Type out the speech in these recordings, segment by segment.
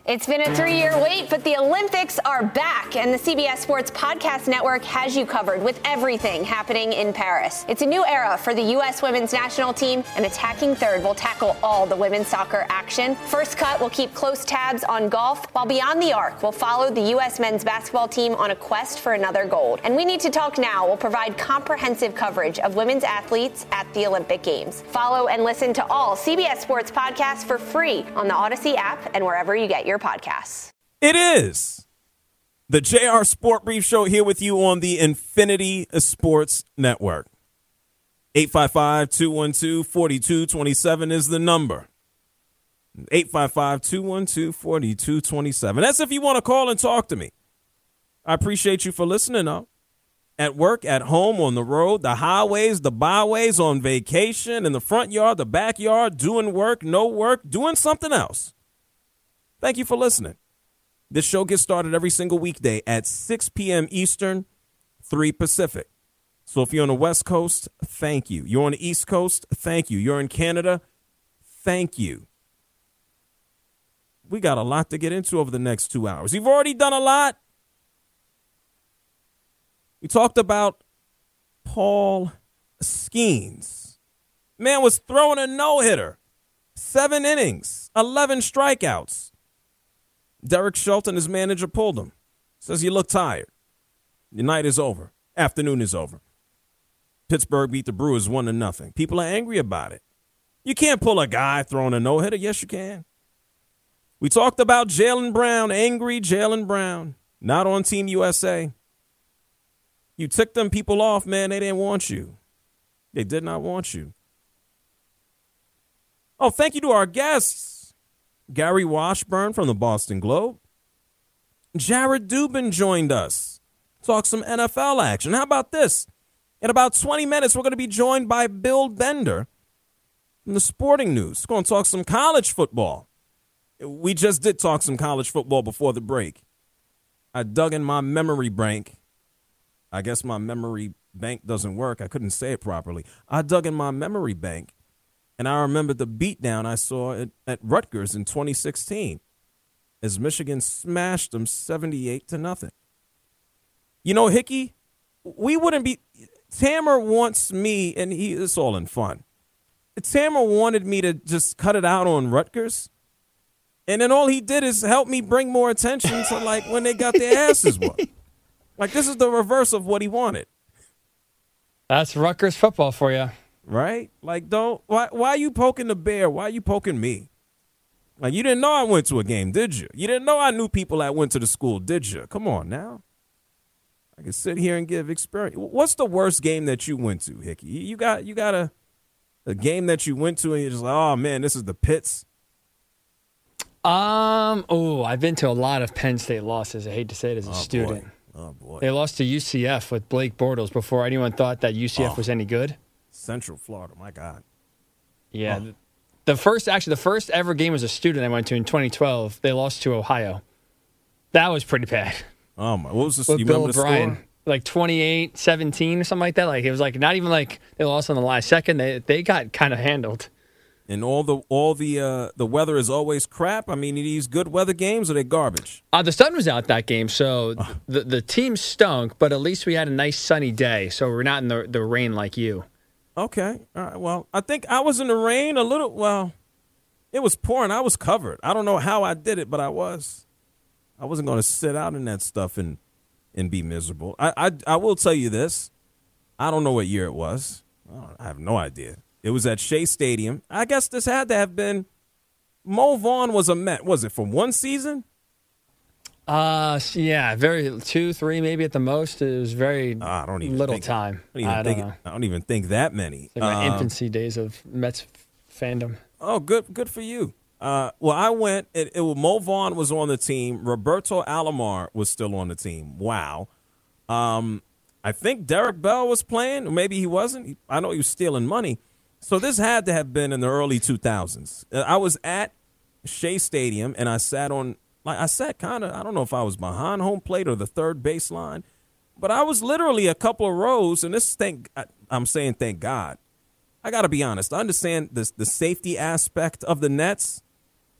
It's been a 3-year wait, but the Olympics are back, and the CBS Sports Podcast Network has you covered with everything happening in Paris. It's a new era for the U.S. women's national team, and Attacking Third will tackle all the women's soccer action. First Cut will keep close tabs on golf, while Beyond the Arc will follow the U.S. men's basketball team on a quest for another gold. And We Need to Talk Now will provide comprehensive coverage of women's athletes at the Olympic Games. Follow and listen to all CBS Sports podcasts for free on the Odyssey app and wherever you get your podcasts. It is the JR Sport Brief Show here with you on the Infinity Sports Network. 855-212-4227 is the number. 855-212-4227. That's if you want to call and talk to me. I appreciate you for listening, though. At work, at home, on the road, the highways, the byways, on vacation, in the front yard, the backyard, doing work, no work, doing something else. Thank you for listening. This show gets started every single weekday at 6 p.m. Eastern, 3 Pacific. So if you're on the West Coast, thank you. You're on the East Coast, thank you. You're in Canada, thank you. We got a lot to get into over the next 2 hours. You've already done a lot. We talked about Paul Skeens. Man was throwing a no-hitter. 7 innings, 11 strikeouts. Derek Shelton, his manager, pulled him. Says, you look tired. The night is over. Afternoon is over. Pittsburgh beat the Brewers 1-0. People are angry about it. You can't pull a guy throwing a no-hitter. Yes, you can. We talked about Jaylen Brown, angry Jaylen Brown, not on Team USA. You took them people off, man. They didn't want you. They did not want you. Oh, thank you to our guests. Gary Washburn from the Boston Globe. Jared Dubin joined us. Talk some NFL action. How about this? In about 20 minutes, we're going to be joined by Bill Bender from the Sporting News. We're going to talk some college football. We just did talk some college football before the break. I dug in my memory bank. I guess my memory bank doesn't work. I couldn't say it properly. I dug in my memory bank, and I remember the beatdown I saw at Rutgers in 2016 as Michigan smashed them 78-0. You know, Hickey, we wouldn't be – Tammer wants me, and it's all in fun. Tammer wanted me to just cut it out on Rutgers, and then all he did is help me bring more attention to, like, when they got their asses whooped. Like, this is the reverse of what he wanted. That's Rutgers football for you. Right? Like, why are you poking the bear? Why are you poking me? Like, you didn't know I went to a game, did you? You didn't know I knew people that went to the school, did you? Come on now. I can sit here and give experience. What's the worst game that you went to, Hickey? You got a game that you went to and you're just like, oh, man, this is the pits? I've been to a lot of Penn State losses. I hate to say it as a student. Boy. Oh, boy. They lost to UCF with Blake Bortles before anyone thought that UCF was any good. Central Florida, my God. Yeah. Oh. The first ever game as a student I went to in 2012, they lost to Ohio. That was pretty bad. Oh, my. What was the With Bill O'Brien? Like 28-17 or something like that. Like, it was like not even like they lost on the last second. They got kind of handled. And all the weather is always crap. I mean, these good weather games, or they garbage? The sun was out that game, so the team stunk, but at least we had a nice sunny day, so we're not in the rain like you. Okay. All right. Well, I think I was in the rain a little. Well, it was pouring. I was covered. I don't know how I did it, but I was. I wasn't going to sit out in that stuff and be miserable. I will tell you this. I don't know what year it was. I have no idea. It was at Shea Stadium. I guess this had to have been Mo Vaughn was a Met. Was it for one season? Yeah, 2, 3 maybe at the most. It was very little time. I don't even think that many. Like my infancy days of Mets fandom. Oh, good for you. Well, I went. Mo Vaughn was on the team. Roberto Alomar was still on the team. Wow. I think Derek Bell was playing. Or maybe he wasn't. I know he was stealing money. So this had to have been in the early 2000s. I was at Shea Stadium, and I sat kind of, I don't know if I was behind home plate or the third baseline, but I was literally a couple of rows, and I'm saying thank God. I got to be honest. I understand the safety aspect of the Nets,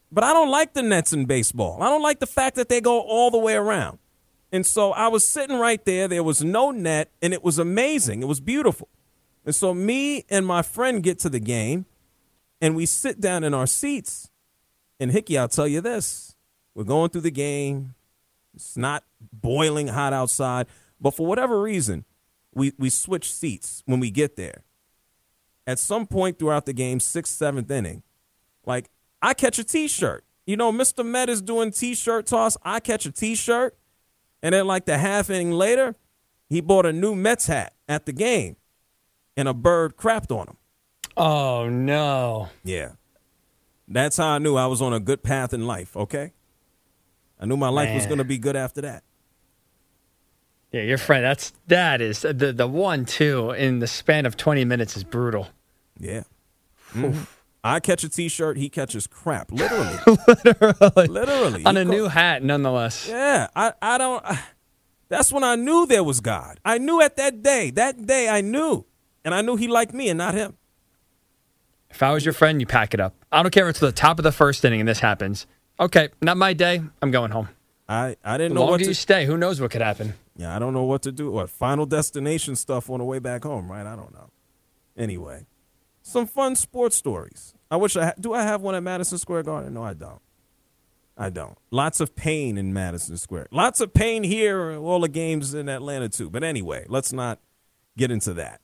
But I don't like the nets in baseball. I don't like the fact that they go all the way around. And so I was sitting right there. There was no net, and it was amazing. It was beautiful. And so me and my friend get to the game, and we sit down in our seats. And, Hickey, I'll tell you this. We're going through the game. It's not boiling hot outside. But for whatever reason, we switch seats when we get there. At some point throughout the game, 6th, 7th inning, like, I catch a T-shirt. You know, Mr. Met is doing T-shirt toss. I catch a T-shirt. And then, like, the half inning later, he bought a new Mets hat at the game. And a bird crapped on him. Oh, no. Yeah. That's how I knew I was on a good path in life, okay? I knew my life was going to be good after that. Yeah, your friend, that is the 1-2 in the span of 20 minutes is brutal. Yeah. Mm-hmm. I catch a T-shirt, he catches crap, literally. Literally. On a new hat, nonetheless. Yeah, I don't. That's when I knew there was God. I knew at that day I knew, and I knew he liked me and not him. If I was your friend, you pack it up. I don't care if it's the top of the first inning and this happens. Okay, not my day. I'm going home. I didn't know what what to you stay. Who knows what could happen? Yeah, I don't know what to do. What Final Destination stuff on the way back home, right? I don't know. Anyway, some fun sports stories. I wish do I have one at Madison Square Garden? No, I don't. Lots of pain in Madison Square. Lots of pain here. All the games in Atlanta too. But anyway, let's not get into that.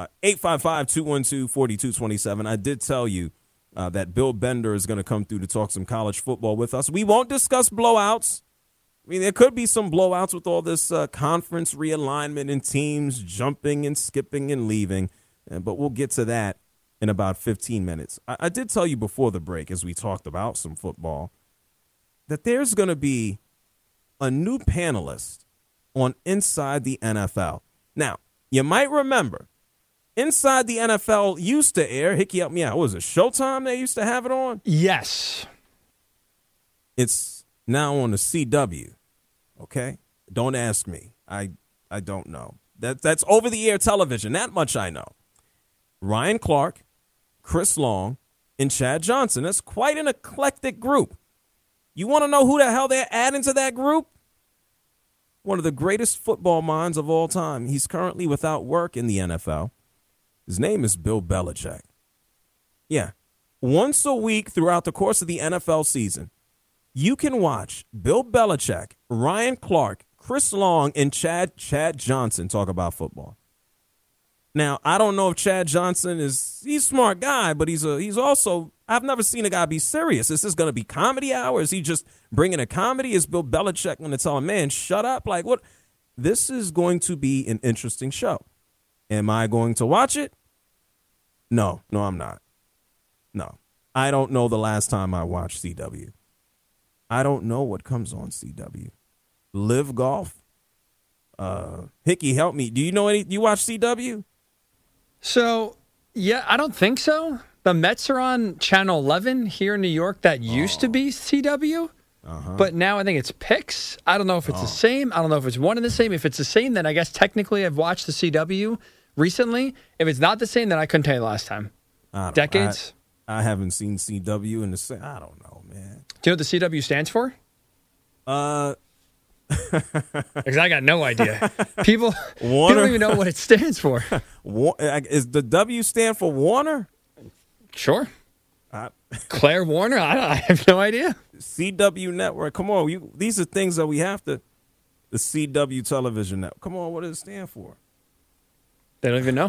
855-212-4227. I did tell you that Bill Bender is going to come through to talk some college football with us. We won't discuss blowouts. I mean, there could be some blowouts with all this conference realignment and teams jumping and skipping and leaving, but we'll get to that in about 15 minutes. I did tell you before the break, as we talked about some football, that there's going to be a new panelist on Inside the NFL. Now, you might remember, Inside the NFL used to air. Hickey, help me out. What was it, Showtime they used to have it on? Yes. It's now on the CW, okay? Don't ask me. I don't know. That's over-the-air television. That much I know. Ryan Clark, Chris Long, and Chad Johnson. That's quite an eclectic group. You want to know who the hell they're adding to that group? One of the greatest football minds of all time. He's currently without work in the NFL. His name is Bill Belichick. Yeah. Once a week throughout the course of the NFL season, you can watch Bill Belichick, Ryan Clark, Chris Long, and Chad Johnson talk about football. Now, I don't know if Chad Johnson he's a smart guy, but he's also, I've never seen a guy be serious. Is this going to be comedy hour? Is he just bringing a comedy? Is Bill Belichick going to tell him, man, shut up? Like, what? This is going to be an interesting show. Am I going to watch it? No, I'm not. No. I don't know the last time I watched CW. I don't know what comes on CW. Live Golf? Hickey, help me. Do you know you watch CW? So, yeah, I don't think so. The Mets are on Channel 11 here in New York. That used to be CW. But now I think it's Pix. I don't know if it's the same. I don't know if it's one and the same. If it's the same, then I guess technically I've watched the CW recently. If it's not the same, then I couldn't tell you the last time. Decades? I haven't seen CW in the same. I don't know, man. Do you know what the CW stands for? Because I got no idea. People don't even know what it stands for. Is the W stand for Warner? Sure. Claire Warner? I have no idea. CW Network. Come on. These are things that we have to. The CW Television Network. Come on. What does it stand for? They don't even know.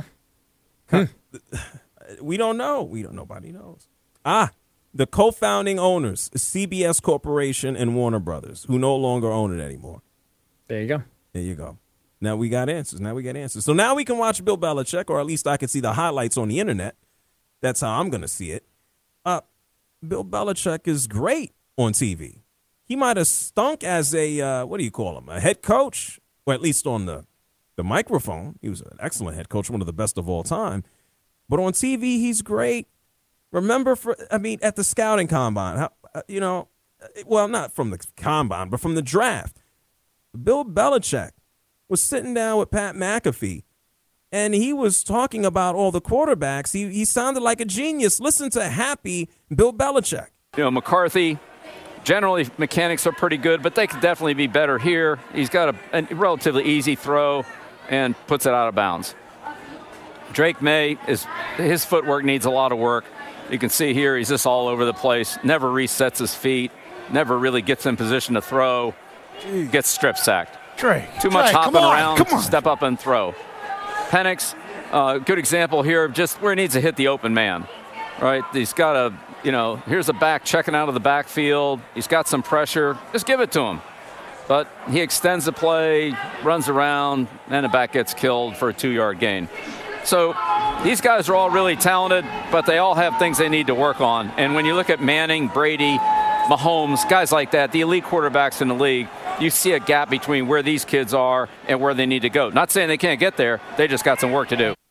We don't know. Nobody knows. The co-founding owners, CBS Corporation and Warner Brothers, who no longer own it anymore. There you go. There you go. Now we got answers. So now we can watch Bill Belichick, or at least I can see the highlights on the internet. That's how I'm going to see it. Bill Belichick is great on TV. He might have stunk as a, what do you call him, a head coach, or at least on the microphone. He was an excellent head coach, one of the best of all time. But on TV, he's great. Remember, at the scouting combine, not from the combine, but from the draft, Bill Belichick was sitting down with Pat McAfee, and he was talking about all the quarterbacks. He sounded like a genius. Listen to happy Bill Belichick. McCarthy, generally mechanics are pretty good, but they could definitely be better here. He's got a relatively easy throw and puts it out of bounds. Drake May, his footwork needs a lot of work. You can see here he's just all over the place, never resets his feet, never really gets in position to throw, gets strip sacked. Drake, Too much hopping around, come on. step up and throw. Penix, good example here of just where he needs to hit the open man. Right, he's got here's a back checking out of the backfield. He's got some pressure. Just give it to him. But he extends the play, runs around, and the back gets killed for a 2-yard gain. So these guys are all really talented, but they all have things they need to work on. And when you look at Manning, Brady, Mahomes, guys like that, the elite quarterbacks in the league, you see a gap between where these kids are and where they need to go. Not saying they can't get there. They just got some work to do.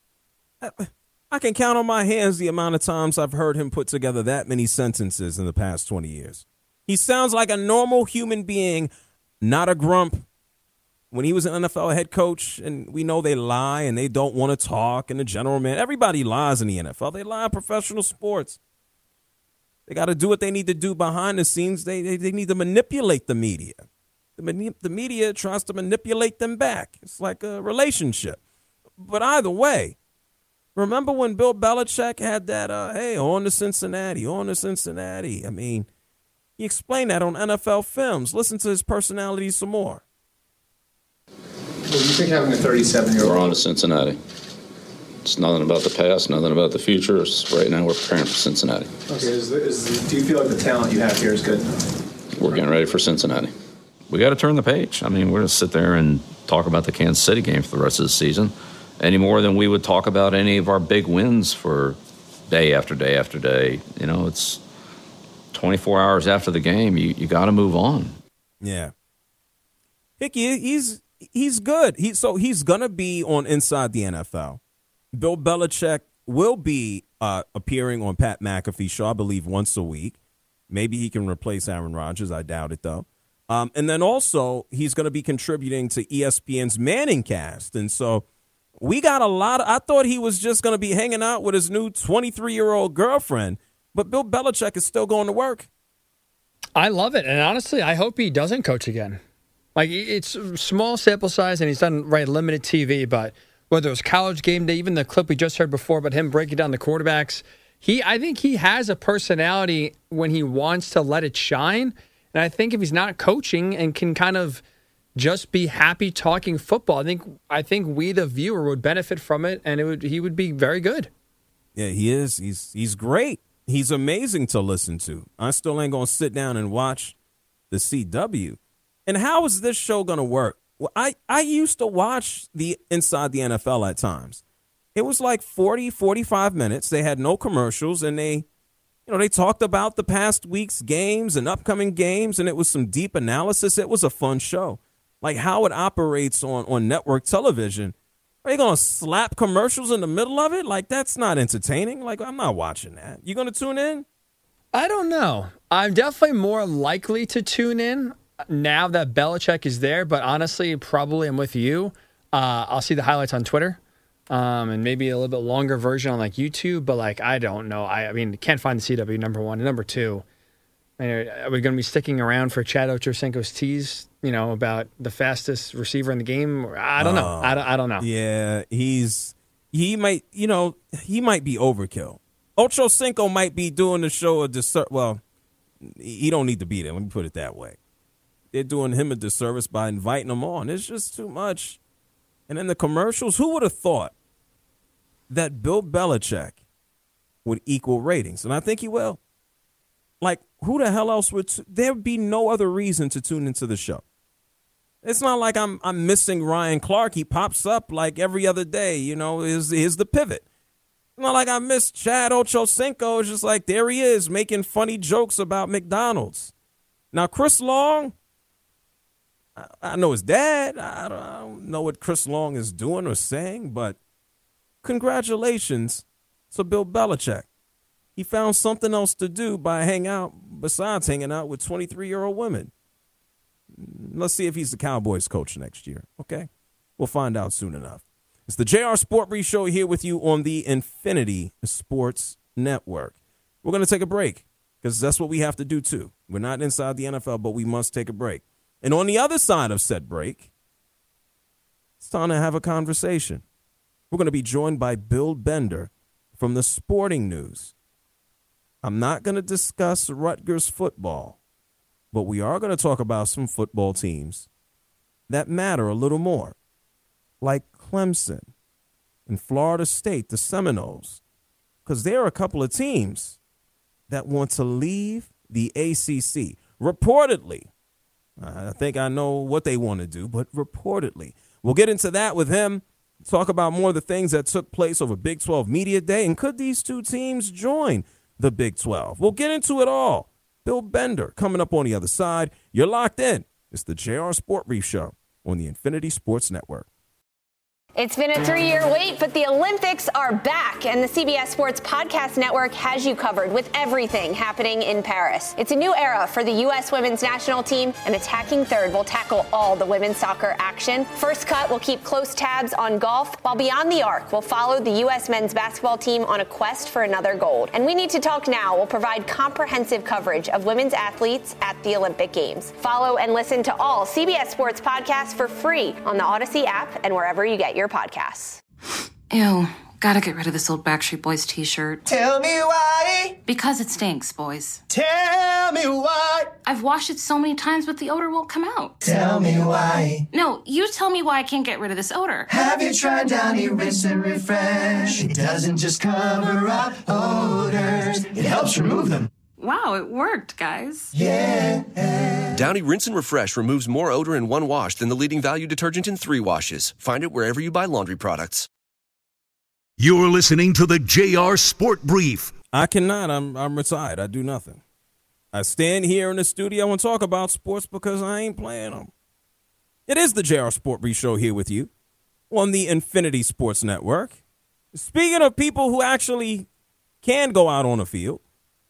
I can count on my hands the amount of times I've heard him put together that many sentences in the past 20 years. He sounds like a normal human being, not a grump. When he was an NFL head coach, and we know they lie and they don't want to talk, and the general man, everybody lies in the NFL. They lie in professional sports. They got to do what they need to do behind the scenes. They need to manipulate the media. The media tries to manipulate them back. It's like a relationship. But either way, remember when Bill Belichick had that, hey, on to Cincinnati. I mean, he explained that on NFL Films. Listen to his personality some more. What do you think having a 37-year-old? We're on to Cincinnati. It's nothing about the past, nothing about the future. It's right now we're preparing for Cincinnati. Okay, do you feel like the talent you have here is good enough? We're getting ready for Cincinnati. We got to turn the page. I mean, we're going to sit there and talk about the Kansas City game for the rest of the season any more than we would talk about any of our big wins for day after day after day. It's 24 hours after the game. You got to move on. Yeah. Hickey, he's good. He's going to be on Inside the NFL. Bill Belichick will be appearing on Pat McAfee's show, I believe, once a week. Maybe he can replace Aaron Rodgers. I doubt it, though. And then also, he's going to be contributing to ESPN's Manning Cast. And so we got a lot. I thought he was just going to be hanging out with his new 23-year-old girlfriend. But Bill Belichick is still going to work. I love it. And honestly, I hope he doesn't coach again. Like, it's small sample size, and he's done limited TV. But whether it was College Game Day, even the clip we just heard before about him breaking down the quarterbacks, I think he has a personality when he wants to let it shine. And I think if he's not coaching and can kind of just be happy talking football, I think we, the viewer, would benefit from it, and he would be very good. Yeah, he is. He's great. He's amazing to listen to. I still ain't going to sit down and watch the CW. And how is this show going to work? Well, I used to watch the Inside the NFL at times. It was like 40, 45 minutes. They had no commercials, and they talked about the past week's games and upcoming games, and it was some deep analysis. It was a fun show. Like how it operates on network television. Are you going to slap commercials in the middle of it? Like, that's not entertaining. Like, I'm not watching that. You going to tune in? I don't know. I'm definitely more likely to tune in now that Belichick is there, but honestly, probably I'm with you. I'll see the highlights on Twitter. And maybe a little bit longer version on YouTube, but I don't know. I mean, can't find the CW, number one. And number two, are we going to be sticking around for Chad Ochocinco's tease, about the fastest receiver in the game? I don't know. I don't know. Yeah, he might be overkill. Ochocinco might be doing the show a disservice. Well, he don't need to be there. Let me put it that way. They're doing him a disservice by inviting him on. It's just too much. And then the commercials, who would have thought that Bill Belichick would equal ratings? And I think he will. Like, who the hell else would? There would be no other reason to tune into the show. It's not like I'm missing Ryan Clark. He pops up like every other day, is the pivot. It's not like I miss Chad Ochocinco. It's just like, there he is making funny jokes about McDonald's. Now, Chris Long, I know his dad. I don't know what Chris Long is doing or saying, but congratulations to Bill Belichick. He found something else to do besides hanging out with 23-year-old women. Let's see if he's the Cowboys coach next year, okay? We'll find out soon enough. It's the JR Sport Brief Show here with you on the Infinity Sports Network. We're going to take a break. because that's what we have to do too. We're not inside the NFL, but we must take a break. And on the other side of said break, it's time to have a conversation. We're going to be joined by Bill Bender from the Sporting News. I'm not going to discuss Rutgers football, but we are going to talk about some football teams that matter a little more, like Clemson and Florida State, the Seminoles, because there are a couple of teams that want to leave the ACC. Reportedly, I think I know what they want to do, but reportedly. We'll get into that with him, talk about more of the things that took place over Big 12 Media Day, and could these two teams join the Big 12? We'll get into it all. Bill Bender coming up on the other side. You're locked in. It's the JR Sport Brief Show on the Infinity Sports Network. It's been a 3-year wait, but the Olympics are back, and the CBS Sports Podcast Network has you covered with everything happening in Paris. It's a new era for the U.S. women's national team, and Attacking Third will tackle all the women's soccer action. First Cut will keep close tabs on golf, while Beyond the Arc will follow the U.S. men's basketball team on a quest for another gold. And We Need to Talk Now will provide comprehensive coverage of women's athletes at the Olympic Games. Follow and listen to all CBS Sports podcasts for free on the Odyssey app and wherever you get your podcasts. Ew, gotta get rid of this old Backstreet Boys t-shirt. Tell me why. Because it stinks, boys. Tell me why. I've washed it so many times, but the odor won't come out. Tell me why. No, you tell me why I can't get rid of this odor. Have you tried Downy Rinse and Refresh? It doesn't just cover up odors, it helps remove them. Wow, it worked, guys. Yeah. Downy Rinse and Refresh removes more odor in one wash than the leading value detergent in 3 washes. Find it wherever you buy laundry products. You're listening to the JR Sport Brief. I cannot. I'm retired. I do nothing. I stand here in the studio and talk about sports because I ain't playing them. It is the JR Sport Brief Show here with you on the Infinity Sports Network. Speaking of people who actually can go out on the field,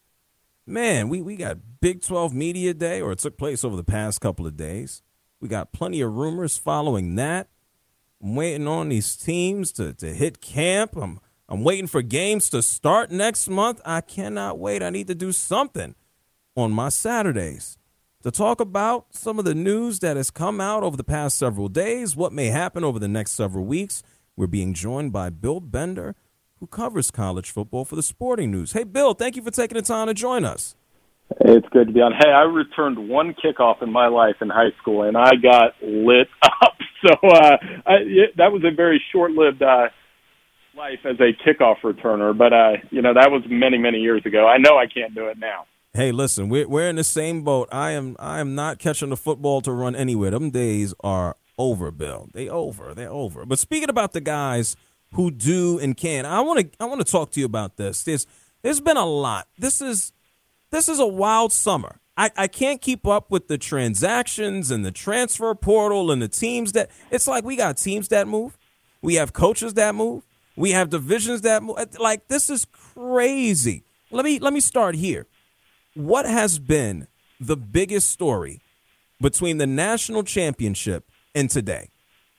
man, we got Big 12 Media Day, or it took place over the past couple of days. We got plenty of rumors following that. I'm waiting on these teams to hit camp. I'm waiting for games to start next month. I cannot wait. I need to do something on my Saturdays to talk about some of the news that has come out over the past several days, what may happen over the next several weeks. We're being joined by Bill Bender, who covers college football for the Sporting News. Hey, Bill, thank you for taking the time to join us. It's good to be on. Hey, I returned one kickoff in my life in high school, and I got lit up. So that was a very short-lived life as a kickoff returner, but, that was many, many years ago. I know I can't do it now. Hey, listen, we're in the same boat. I am not catching the football to run anywhere. Them days are over, Bill. They're over. But speaking about the guys who do and can, I want to talk to you about this. There's been a lot. This is a wild summer. I can't keep up with the transactions and the transfer portal and the teams that – it's like we got teams that move. We have coaches that move. We have divisions that move. Like, this is crazy. Let me start here. What has been the biggest story between the national championship and today?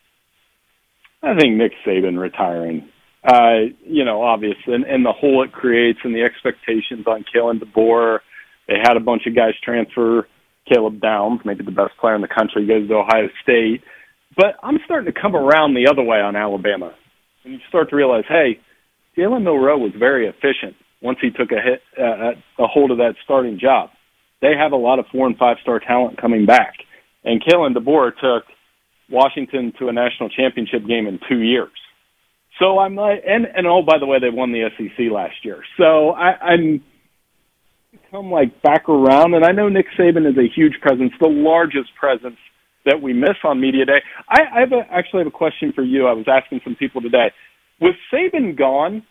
I think Nick Saban retiring. Obviously, and the hole it creates and the expectations on Kalen DeBoer. They had a bunch of guys transfer. Caleb Downs, maybe the best player in the country, goes to Ohio State. But I'm starting to come around the other way on Alabama. And you start to realize, hey, Jalen Milroe was very efficient once he took a hold of that starting job. They have a lot of 4- and 5-star talent coming back. And Kalen DeBoer took Washington to a national championship game in 2 years. So I'm like, and oh, by the way, they won the SEC last year. So I'm come like back around, and I know Nick Saban is a huge presence, the largest presence that we miss on Media Day. I actually have a question for you. I was asking some people today. With Saban gone,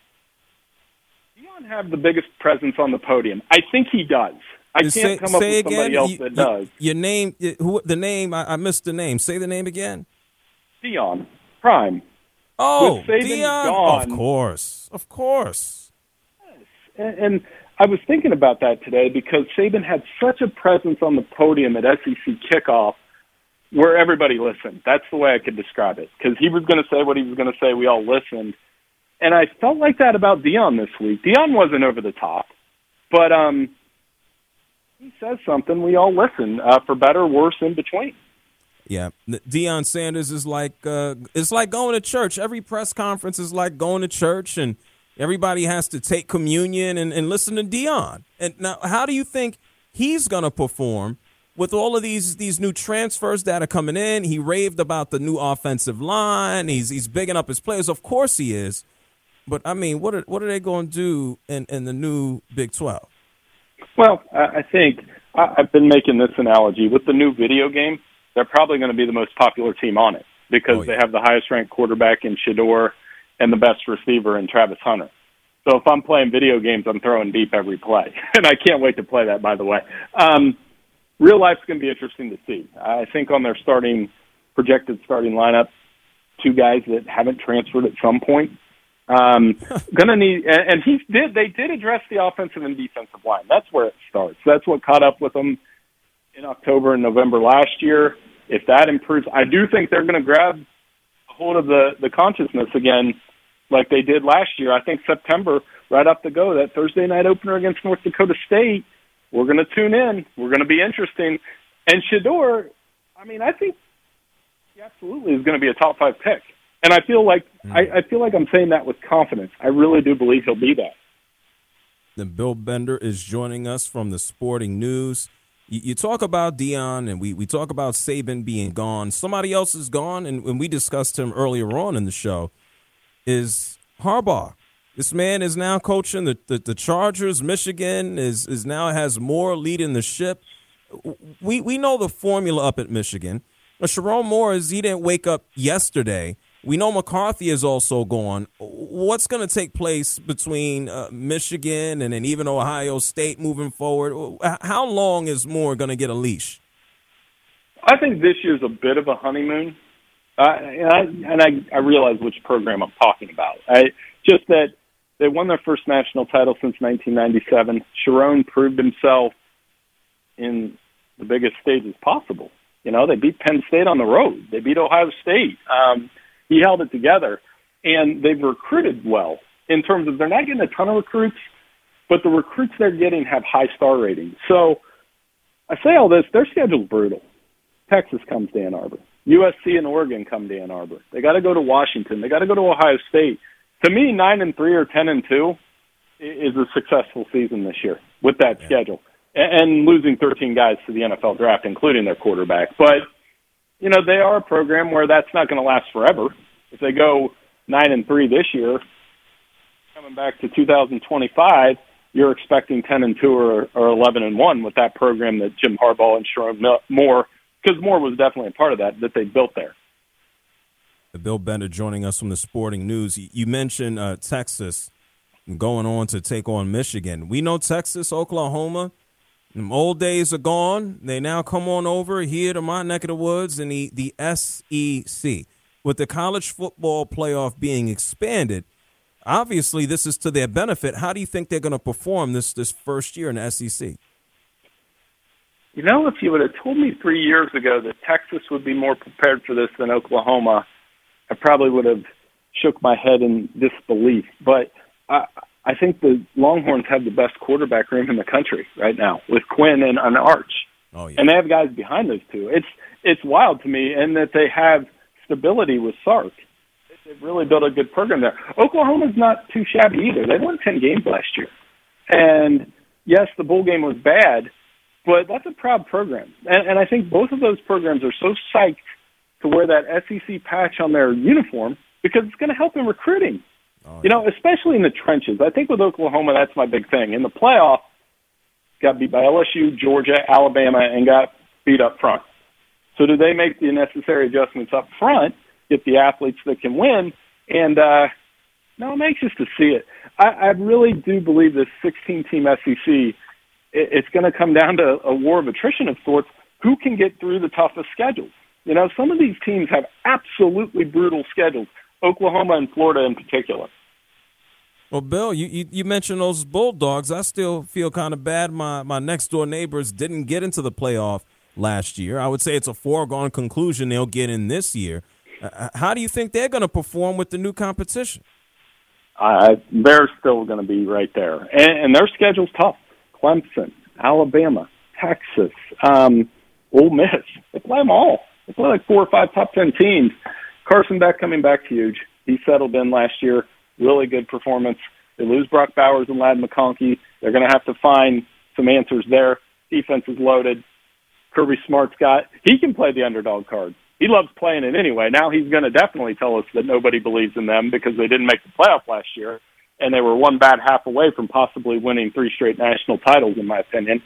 Deion have the biggest presence on the podium? I think he does. I can't come up with somebody else that does. Your name, the name, I missed the name. Say the name again. Deion Prime. Oh, Deion. Gone, of course. Yes. And I was thinking about that today because Saban had such a presence on the podium at SEC kickoff where everybody listened. That's the way I could describe it, because he was going to say what he was going to say. We all listened. And I felt like that about Deion this week. Deion wasn't over the top, but he says something, we all listen, for better or worse in between. Yeah, Deion Sanders is like it's like going to church. Every press conference is like going to church, and everybody has to take communion and listen to Deion. And now, how do you think he's going to perform with all of these new transfers that are coming in? He raved about the new offensive line. He's bigging up his players. Of course he is. But, I mean, what are they going to do in the new Big 12? Well, I think I've been making this analogy. With the new video game, they're probably going to be the most popular team on it because they have the highest-ranked quarterback in Shedeur and the best receiver in Travis Hunter. So if I'm playing video games, I'm throwing deep every play. And I can't wait to play that, by the way. Real life's going to be interesting to see. I think on their projected starting lineup, two guys that haven't transferred at some point. Gonna need, and they did address the offensive and defensive line. That's where it starts. That's what caught up with them in October and November last year. If that improves, I do think they're going to grab a hold of the consciousness again, like they did last year. I think September, right up the go, that Thursday night opener against North Dakota State, we're going to tune in. We're going to be interesting. And Shedeur, I mean, I think he absolutely is going to be a top 5 pick. And I feel like I feel like I'm saying that with confidence. I really do believe he'll be that. Then Bill Bender is joining us from the Sporting News. You talk about Deion, and we talk about Saban being gone. Somebody else is gone, and when we discussed him earlier on in the show, is Harbaugh. This man is now coaching the Chargers. Michigan is now has more leading the ship. We know the formula up at Michigan. But Sharon Moore, he didn't wake up yesterday. We know McCarthy is also gone. What's going to take place between Michigan and then even Ohio State moving forward? How long is Moore going to get a leash? I think this year's a bit of a honeymoon. I realize which program I'm talking about. Just that they won their first national title since 1997. Sharon proved himself in the biggest stages possible. You know, they beat Penn State on the road. They beat Ohio State. He held it together, and they've recruited well in terms of they're not getting a ton of recruits, but the recruits they're getting have high star ratings. So I say all this, their schedule's brutal. Texas comes to Ann Arbor. USC and Oregon come to Ann Arbor. They got to go to Washington. They got to go to Ohio State. To me, 9-3 or 10-2 is a successful season this year with that schedule. And losing 13 guys to the NFL draft, including their quarterback. But, you know, they are a program where that's not going to last forever. If they go 9-3 this year, coming back to 2025, you're expecting 10-2 or 11-1 with that program that Jim Harbaugh and Sharon Moore, because Moore was definitely a part of that they built there. Bill Bender joining us from the Sporting News. You mentioned Texas going on to take on Michigan. We know Texas, Oklahoma, them old days are gone. They now come on over here to my neck of the woods in the SEC. With the college football playoff being expanded, obviously this is to their benefit. How do you think they're going to perform this first year in the SEC? You know, if you would have told me 3 years ago that Texas would be more prepared for this than Oklahoma, I probably would have shook my head in disbelief. But I think the Longhorns have the best quarterback room in the country right now with Quinn and an Arch. Oh, yeah. And they have guys behind those two. It's wild to me, and that they have stability with Sark. They've really built a good program there. Oklahoma's not too shabby either. They won 10 games last year. And, yes, the bowl game was bad, but that's a proud program. And I think both of those programs are so psyched to wear that SEC patch on their uniform because it's going to help in recruiting. Oh, you know, especially in the trenches. I think with Oklahoma, that's my big thing. In the playoff, got beat by LSU, Georgia, Alabama, and got beat up front. So do they make the necessary adjustments up front, get the athletes that can win? And, no, I'm anxious to see it. I really do believe this 16-team SEC, it's going to come down to a war of attrition of sorts. Who can get through the toughest schedules? You know, some of these teams have absolutely brutal schedules. Oklahoma and Florida in particular. Well, Bill, you mentioned those Bulldogs. I still feel kind of bad. My next-door neighbors didn't get into the playoff last year. I would say it's a foregone conclusion they'll get in this year. How do you think they're going to perform with the new competition? They're still going to be right there. And their schedule's tough. Clemson, Alabama, Texas, Ole Miss. They play them all. They play like 4 or 5 top 10 teams. Carson Beck coming back huge. He settled in last year. Really good performance. They lose Brock Bowers and Ladd McConkey. They're going to have to find some answers there. Defense is loaded. Kirby Smart's he can play the underdog card. He loves playing it anyway. Now he's going to definitely tell us that nobody believes in them because they didn't make the playoff last year, and they were one bad half away from possibly winning 3 straight national titles, in my opinion.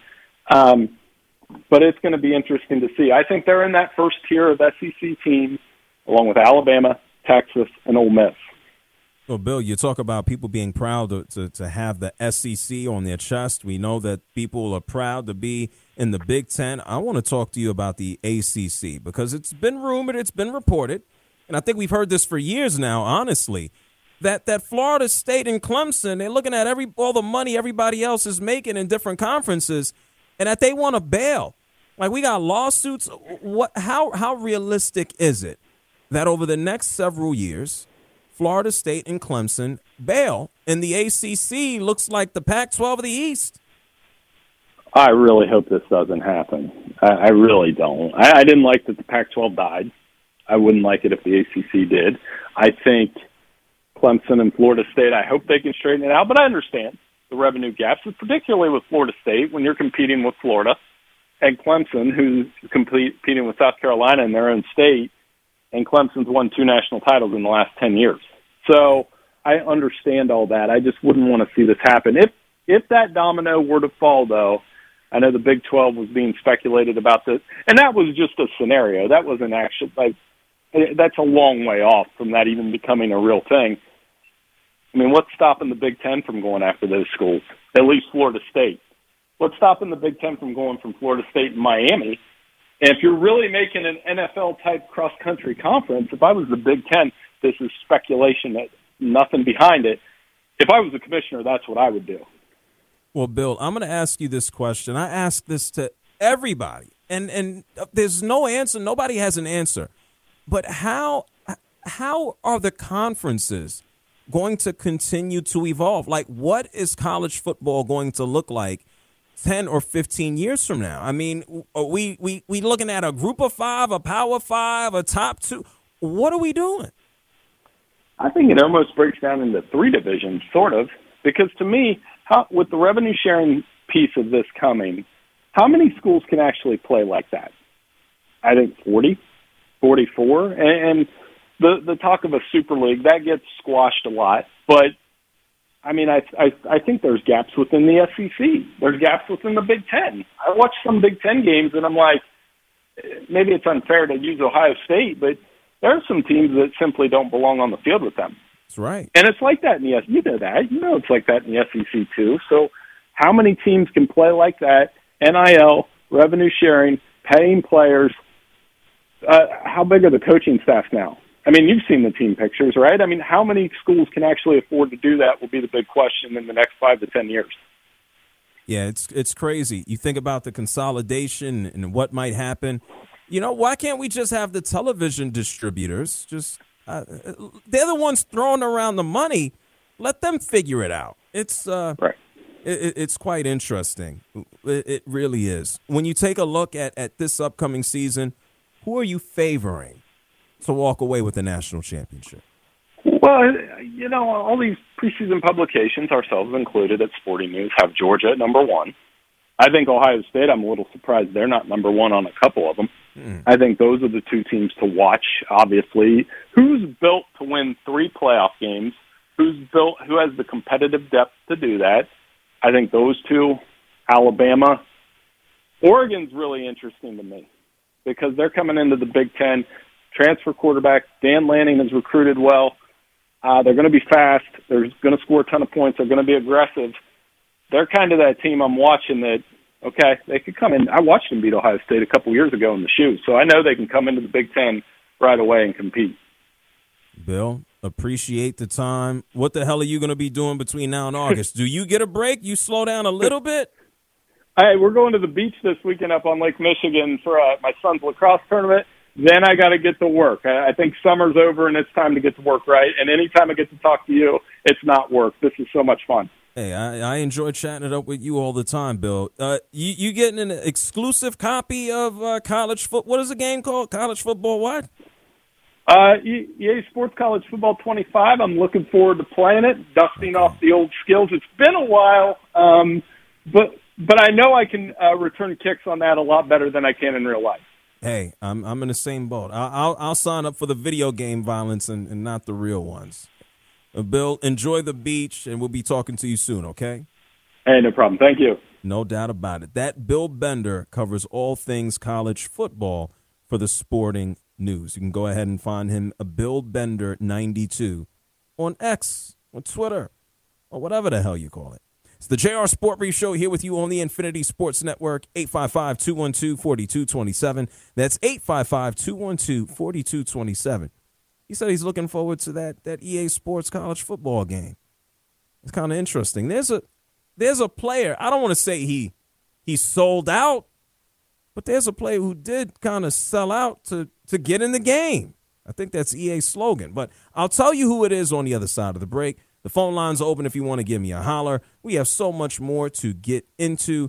But it's going to be interesting to see. I think they're in that first tier of SEC teams, along with Alabama, Texas, and Ole Miss. Well, Bill, you talk about people being proud to have the SEC on their chest. We know that people are proud to be in the Big Ten. I want to talk to you about the ACC because it's been rumored, it's been reported, and I think we've heard this for years now, honestly, that Florida State and Clemson, they're looking at all the money everybody else is making in different conferences, and that they want to bail. Like, we got lawsuits. How realistic is it that over the next several years, Florida State and Clemson bail, and the ACC looks like the Pac-12 of the East? I really hope this doesn't happen. I really don't. I didn't like that the Pac-12 died. I wouldn't like it if the ACC did. I think Clemson and Florida State, I hope they can straighten it out, but I understand the revenue gaps, particularly with Florida State when you're competing with Florida, and Clemson, who's competing with South Carolina in their own state, and Clemson's won 2 national titles in the last 10 years. So I understand all that. I just wouldn't want to see this happen. If that domino were to fall, though, I know the Big 12 was being speculated about this, and that was just a scenario. That wasn't actually, that's a long way off from that even becoming a real thing. I mean, what's stopping the Big 10 from going after those schools? At least Florida State. What's stopping the Big 10 from going from Florida State and Miami? And if you're really making an NFL-type cross-country conference, if I was the Big 10, this is speculation, that nothing behind it. If I was the commissioner, that's what I would do. Well, Bill, I'm going to ask you this question. I ask this to everybody, and there's no answer. Nobody has an answer. But how are the conferences going to continue to evolve? Like, what is college football going to look like 10 or 15 years from now? I mean, are we looking at a group of 5, a power 5, a top 2? What are we doing? I think it almost breaks down into 3 divisions, sort of, because to me, with the revenue sharing piece of this coming, how many schools can actually play like that? I think 40, 44, and the talk of a super league, that gets squashed a lot, but I mean, I think there's gaps within the SEC. There's gaps within the Big Ten. I watch some Big Ten games, and I'm like, maybe it's unfair to use Ohio State, but there are some teams that simply don't belong on the field with them. That's right. And it's like that in the SEC. You know that. You know it's like that in the SEC, too. So how many teams can play like that? NIL, revenue sharing, paying players. How big are the coaching staff now? I mean, you've seen the team pictures, right? I mean, how many schools can actually afford to do that will be the big question in the next 5 to 10 years. Yeah, it's crazy. You think about the consolidation and what might happen. You know, why can't we just have the television distributors? Just they're the ones throwing around the money. Let them figure it out. It's right. It's quite interesting. It really is. When you take a look at this upcoming season, who are you favoring to walk away with the national championship? Well, you know, all these preseason publications, ourselves included at Sporting News, have Georgia at number 1. I think Ohio State, I'm a little surprised they're not number 1 on a couple of them. I think those are the 2 teams to watch, obviously. Who's built to win 3 playoff games? Who has the competitive depth to do that? I think those 2, Alabama. Oregon's really interesting to me because they're coming into the Big Ten. Transfer quarterback, Dan Lanning has recruited well. They're going to be fast. They're going to score a ton of points. They're going to be aggressive. They're kind of that team I'm watching that, okay, they could come in. I watched them beat Ohio State a couple years ago in the shoe, so I know they can come into the Big Ten right away and compete. Bill, appreciate the time. What the hell are you going to be doing between now and August? Do you get a break? You slow down a little bit? Hey, we're going to the beach this weekend up on Lake Michigan for my son's lacrosse tournament. then I got to get to work. I think summer's over and it's time to get to work, right? And anytime I get to talk to you, it's not work. This is so much fun. Hey, I enjoy chatting it up with you all the time, Bill. You getting an exclusive copy of college football? What is the game called? College football what? EA Sports College Football 25. I'm looking forward to playing it, dusting off the old skills. It's been a while, but I know I can return kicks on that a lot better than I can in real life. Hey, I'm in the same boat. I'll sign up for the video game violence and not the real ones. Bill, enjoy the beach, and we'll be talking to you soon, okay? Hey, no problem. Thank you. No doubt about it. That Bill Bender covers all things college football for the Sporting News. You can go ahead and find him, Bill Bender 92, on X, on Twitter, or whatever the hell you call it. It's the JR Sport Brief Show here with you on the Infinity Sports Network, 855-212-4227. That's 855-212-4227. He said he's looking forward to that EA Sports college football game. It's kind of interesting. There's a player, I don't want to say he sold out, but there's a player who did kind of sell out to get in the game. I think that's EA's slogan. But I'll tell you who it is on the other side of the break. The phone lines are open if you want to give me a holler. We have so much more to get into.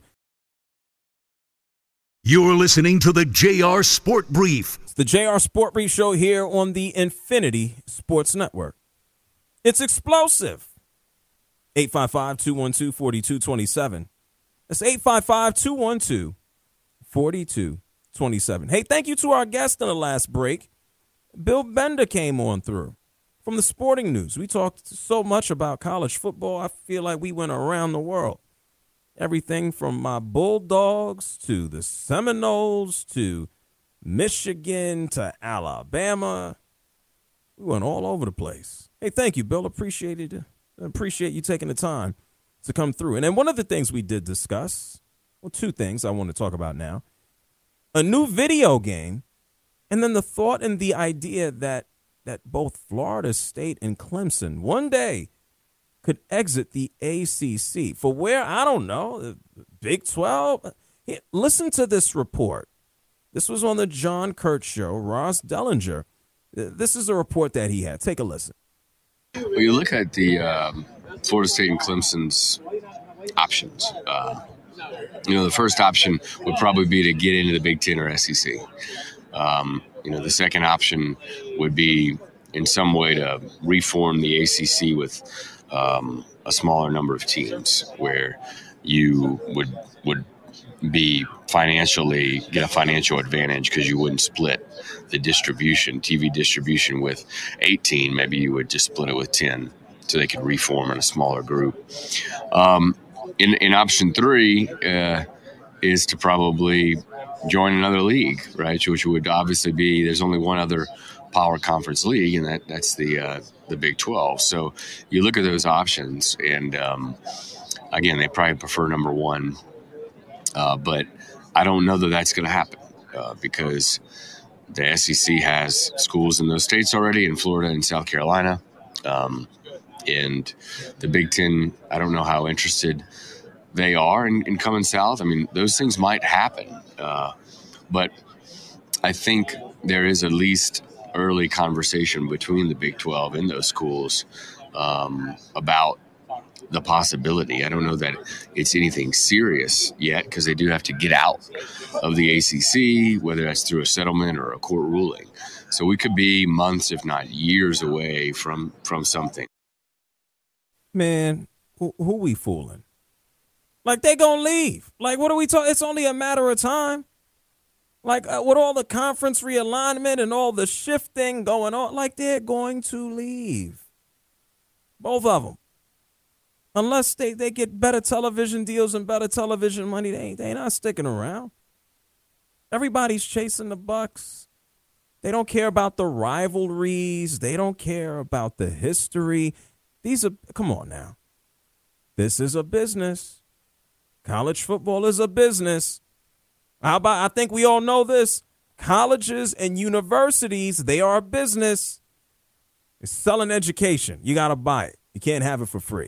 You're listening to the JR Sport Brief. It's the JR Sport Brief Show here on the Infinity Sports Network. It's explosive. 855-212-4227. That's 855-212-4227. Hey, thank you to our guest in the last break. Bill Bender came on through from the Sporting News. We talked so much about college football. I feel like we went around the world. Everything from my Bulldogs to the Seminoles to Michigan to Alabama. We went all over the place. Hey, thank you, Bill. Appreciate you taking the time to come through. And then one of the things we did discuss, well, two things I want to talk about now. A new video game, and then the thought and the idea that both Florida State and Clemson one day could exit the ACC. For where, I don't know, the Big 12? Listen to this report. This was on the John Kurtz Show. Ross Dellinger. This is a report that he had. Take a listen. Well, you look at the Florida State and Clemson's options. The first option would probably be to get into the Big Ten or SEC. The second option would be in some way to reform the ACC with a smaller number of teams, where you would be financially get a financial advantage because you wouldn't split the TV distribution with 18. Maybe you would just split it with 10, so they could reform in a smaller group. In option 3 is to probably join another league, right? Which would obviously be, there's only one other power conference league, and that's the Big 12. So you look at those options, and again, they probably prefer number 1, but I don't know that that's going to happen because the SEC has schools in those states already, in Florida and South Carolina, and the Big Ten, I don't know how interested they are in coming south. I mean, those things might happen, but I think there is at least early conversation between the Big 12 and those schools about the possibility. I don't know that it's anything serious yet, because they do have to get out of the ACC, whether that's through a settlement or a court ruling. So we could be months, if not years, away from something. Man, who we fooling? Like, they gonna leave. Like, what are we talking? It's only a matter of time. Like, with all the conference realignment and all the shifting going on, like, they're going to leave. Both of them. Unless they get better television deals and better television money, they not sticking around. Everybody's chasing the bucks. They don't care about the rivalries. They don't care about the history. Come on now. This is a business. College football is a business. I think we all know this. Colleges and universities, they are a business. It's selling education. You got to buy it. You can't have it for free.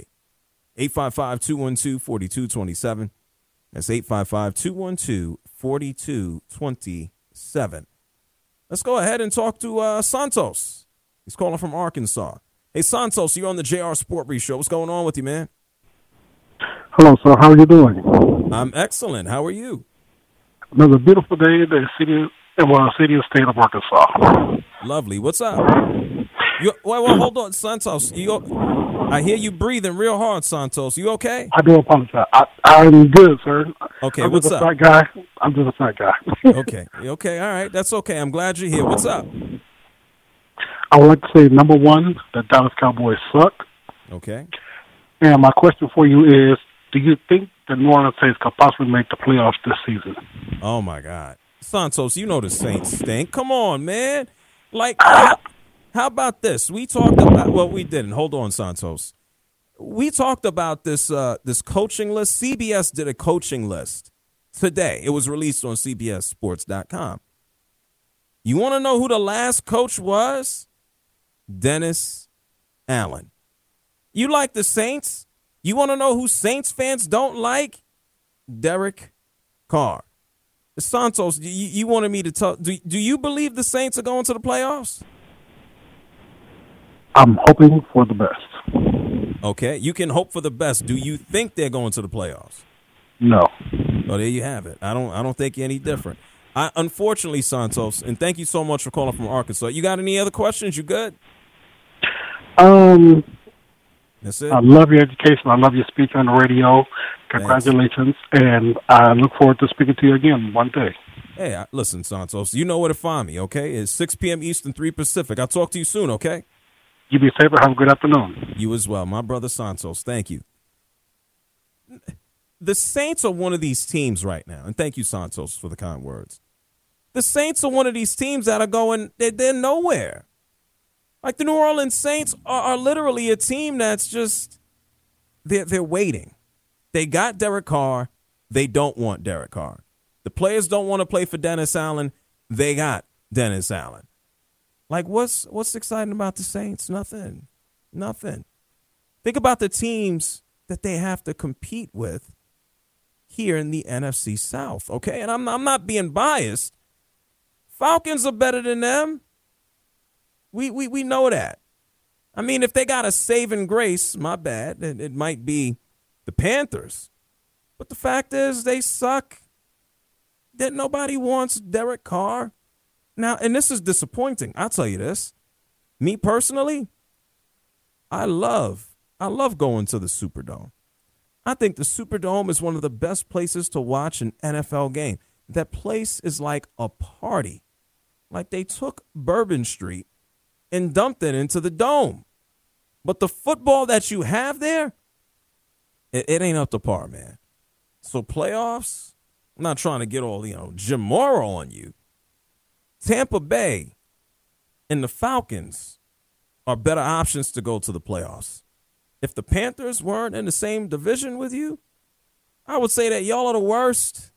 855-212-4227. That's 855-212-4227. Let's go ahead and talk to Santos. He's calling from Arkansas. Hey, Santos, you're on the JR Sport Brief Show. What's going on with you, man? Hello, sir. How are you doing? I'm excellent. How are you? Another beautiful day in the city and state of Arkansas. Lovely. What's up? Well, hold on, Santos. I hear you breathing real hard, Santos. You okay? I do apologize. I'm good, sir. Okay, what's up? I'm just a fat guy. Okay. All right. That's okay. I'm glad you're here. What's up? I would like to say, number one, the Dallas Cowboys suck. Okay. And my question for you is, do you think the New Orleans Saints could possibly make the playoffs this season? Oh, my God. Santos, you know the Saints stink. Come on, man. Like, how about this? We talked about, well, we didn't. Hold on, Santos. We talked about this coaching list. CBS did a coaching list today. It was released on CBSSports.com. You want to know who the last coach was? Dennis Allen. You like the Saints? You want to know who Saints fans don't like? Derek Carr. Santos, you wanted me to tell. Do you believe the Saints are going to the playoffs? I'm hoping for the best. Okay, you can hope for the best. Do you think they're going to the playoffs? No. Oh, there you have it. I don't think any different. Unfortunately, Santos, and thank you so much for calling from Arkansas. You got any other questions? You good? That's it. I love your education. I love your speech on the radio. Congratulations. Thanks. And I look forward to speaking to you again one day. Hey, listen, Santos, you know where to find me, okay? It's 6 p.m. Eastern, 3 Pacific. I'll talk to you soon, okay? You be safe. Have a good afternoon. You as well. My brother Santos, thank you. The Saints are one of these teams right now, and thank you, Santos, for the kind words. The Saints are one of these teams that are going, they're nowhere. Like the New Orleans Saints are literally a team that's just, they're waiting. They got Derek Carr. They don't want Derek Carr. The players don't want to play for Dennis Allen. They got Dennis Allen. Like, what's exciting about the Saints? Nothing. Think about the teams that they have to compete with here in the NFC South, okay? And I'm not being biased. Falcons are better than them. We know that. I mean, if they got a saving grace, my bad, it might be the Panthers. But the fact is, they suck. That nobody wants Derek Carr. Now, and this is disappointing. I'll tell you this. Me personally, I love going to the Superdome. I think the Superdome is one of the best places to watch an NFL game. That place is like a party. Like they took Bourbon Street and dumped it into the dome. But the football that you have there, it ain't up to par, man. So playoffs, I'm not trying to get all, Jim Morrow on you. Tampa Bay and the Falcons are better options to go to the playoffs. If the Panthers weren't in the same division with you, I would say that y'all are the worst.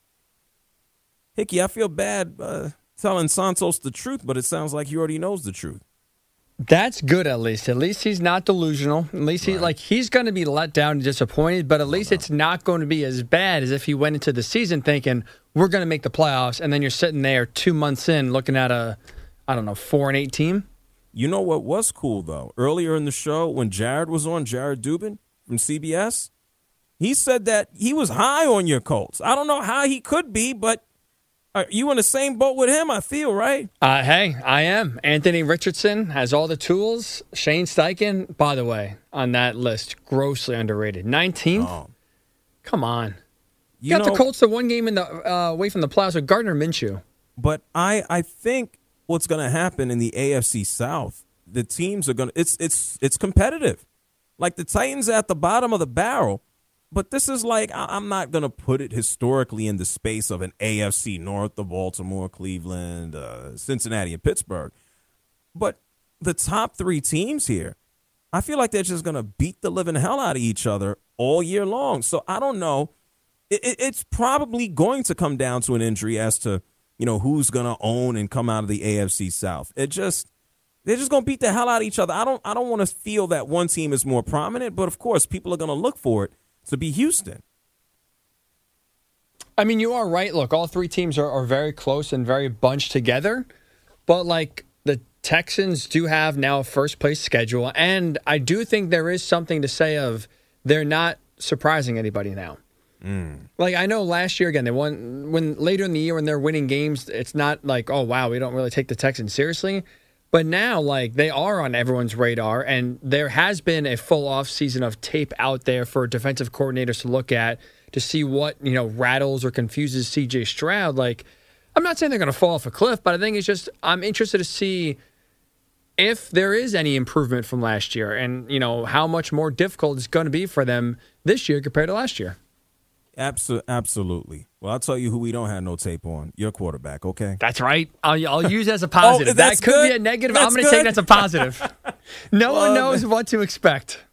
Hickey, I feel bad telling Santos the truth, but it sounds like he already knows the truth. That's good, at least. At least he's not delusional. At least he's going to be let down and disappointed, but at least it's not going to be as bad as if he went into the season thinking, we're going to make the playoffs, and then you're sitting there 2 months in looking at a, 4-8 team. You know what was cool, though? Earlier in the show, when Jared was on, Jared Dubin from CBS, he said that he was high on your Colts. I don't know how he could be, but are you in the same boat with him, I feel, right? Hey, I am. Anthony Richardson has all the tools. Shane Steichen, by the way, on that list, grossly underrated. 19th? Oh. Come on. You got the Colts to one game in the away from the playoffs with Gardner Minshew. But I think what's going to happen in the AFC South, the teams are going to it's competitive. Like the Titans at the bottom of the barrel, but this is like, I'm not going to put it historically in the space of an AFC North, the Baltimore, Cleveland, Cincinnati, and Pittsburgh. But the top three teams here, I feel like they're just going to beat the living hell out of each other all year long. So I don't know. It's probably going to come down to an injury as to, who's going to own and come out of the AFC South. They're just going to beat the hell out of each other. I don't want to feel that one team is more prominent, but of course people are going to look for it to be Houston. I mean, you are right. Look, all three teams are very close and very bunched together. But, like, the Texans do have now a first-place schedule, and I do think there is something to say of they're not surprising anybody now. Like, I know last year, again, they won when later in the year when they're winning games, it's not like, oh, wow, we don't really take the Texans seriously. But now, like, they are on everyone's radar, and there has been a full off season of tape out there for defensive coordinators to look at to see what, rattles or confuses C.J. Stroud. Like, I'm not saying they're going to fall off a cliff, but I think it's just I'm interested to see if there is any improvement from last year and, how much more difficult it's going to be for them this year compared to last year. Absolutely. Well, I'll tell you who we don't have no tape on. Your quarterback, okay? That's right. I'll use it as a positive. That could good? Be a negative. That's I'm going to take that as a positive. No one knows what to expect.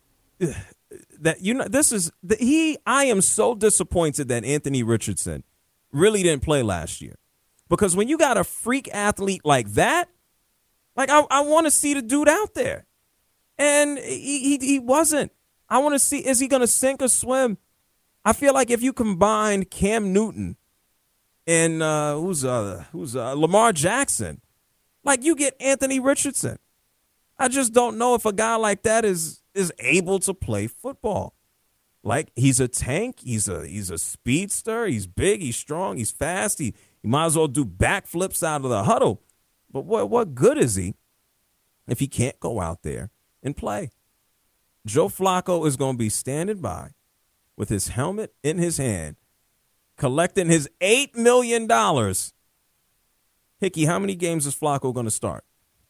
I am so disappointed that Anthony Richardson really didn't play last year. Because when you got a freak athlete like that, like I want to see the dude out there. And he wasn't. I want to see, is he going to sink or swim? I feel like if you combine Cam Newton and Lamar Jackson, like you get Anthony Richardson. I just don't know if a guy like that is able to play football. Like, he's a tank, he's a speedster, he's big, he's strong, he's fast, he might as well do backflips out of the huddle. But what good is he if he can't go out there and play? Joe Flacco is going to be standing by with his helmet in his hand, collecting his $8 million. Hickey, how many games is Flacco going to start?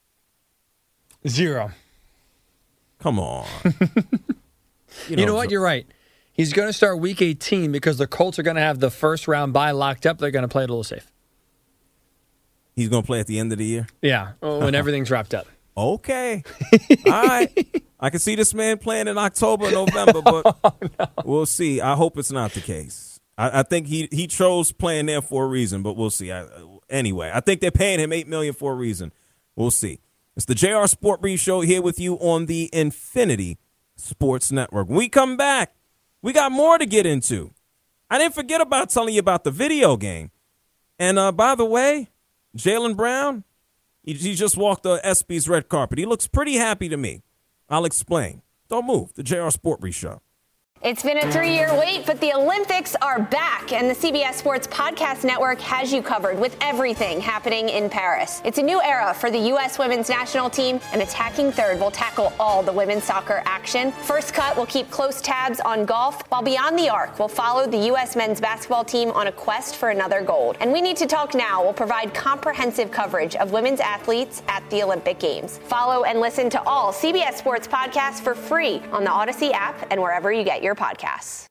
0. Come on. You know what? You're right. He's going to start Week 18 because the Colts are going to have the first-round bye locked up. They're going to play it a little safe. He's going to play at the end of the year? Yeah, when everything's wrapped up. Okay. All right. I can see this man playing in October, November, but We'll see. I hope it's not the case. I think he chose playing there for a reason, but we'll see. Anyway, I think they're paying him $8 million for a reason. We'll see. It's the JR Sport Brief Show here with you on the Infinity Sports Network. When we come back, we got more to get into. I didn't forget about telling you about the video game. And by the way, Jaylen Brown, he just walked the ESPY's red carpet. He looks pretty happy to me. I'll explain. Don't move. The JR Sport Brief Show. It's been a 3-year wait, but the Olympics are back, and the CBS Sports Podcast Network has you covered with everything happening in Paris. It's a new era for the U.S. women's national team, and Attacking Third will tackle all the women's soccer action. First Cut will keep close tabs on golf, while Beyond the Arc will follow the U.S. men's basketball team on a quest for another gold. And We Need to Talk Now will provide comprehensive coverage of women's athletes at the Olympic Games. Follow and listen to all CBS Sports podcasts for free on the Odyssey app and wherever you get your podcasts.